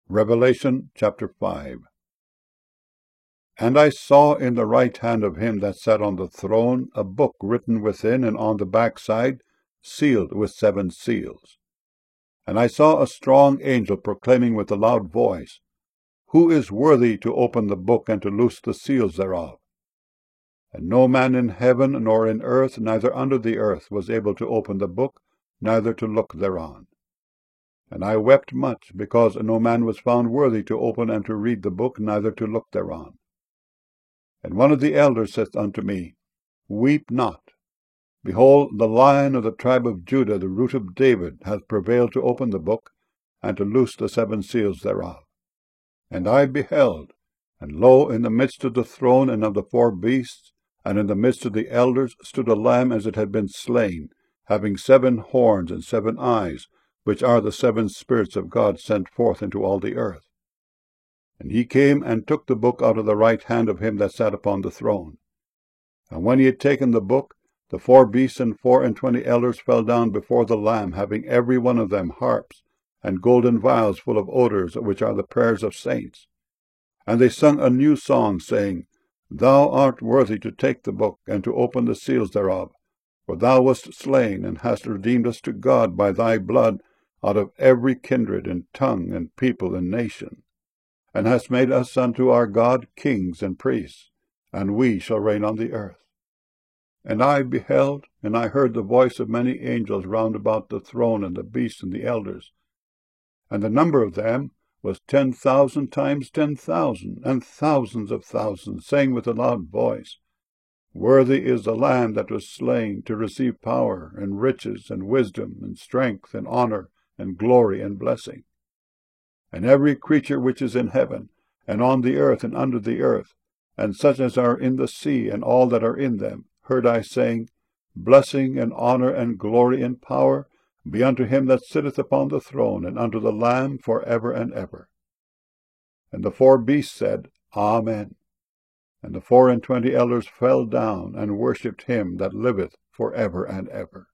Revelation chapter 5. And I saw in the right hand of him that sat on the throne a book written within and on the backside, sealed with 7 seals. And I saw a strong angel proclaiming with a loud voice, Who is worthy to open the book and to loose the seals thereof? And no man in heaven nor in earth, neither under the earth, was able to open the book, neither to look thereon. And I wept much, because no man was found worthy to open and to read the book, neither to look thereon. And one of the elders saith unto me, Weep not. Behold, the Lion of the tribe of Judah, the root of David, hath prevailed to open the book, and to loose the 7 seals thereof. And I beheld, and lo, in the midst of the throne and of the 4 beasts, and in the midst of the elders, stood a lamb as it had been slain, having 7 horns and 7 eyes, which are the 7 spirits of God sent forth into all the earth. And he came and took the book out of the right hand of him that sat upon the throne. And when he had taken the book, the 4 beasts and 24 elders fell down before the Lamb, having every one of them harps, and golden vials full of odors, which are the prayers of saints. And they sung a new song, saying, Thou art worthy to take the book, and to open the seals thereof. For thou wast slain, and hast redeemed us to God by thy blood, out of every kindred and tongue and people and nation, and hast made us unto our God kings and priests, and we shall reign on the earth. And I beheld, and I heard the voice of many angels round about the throne and the beasts and the elders, and the number of them was 10,000 times 10,000, and thousands of thousands, saying with a loud voice, Worthy is the Lamb that was slain to receive power, and riches, and wisdom, and strength, and honor, and glory, and blessing. And every creature which is in heaven, and on the earth, and under the earth, and such as are in the sea, and all that are in them, heard I saying, Blessing, and honor, and glory, and power be unto him that sitteth upon the throne, and unto the Lamb for ever and ever. And the 4 beasts said, Amen. And the 24 elders fell down, and worshipped him that liveth for ever and ever.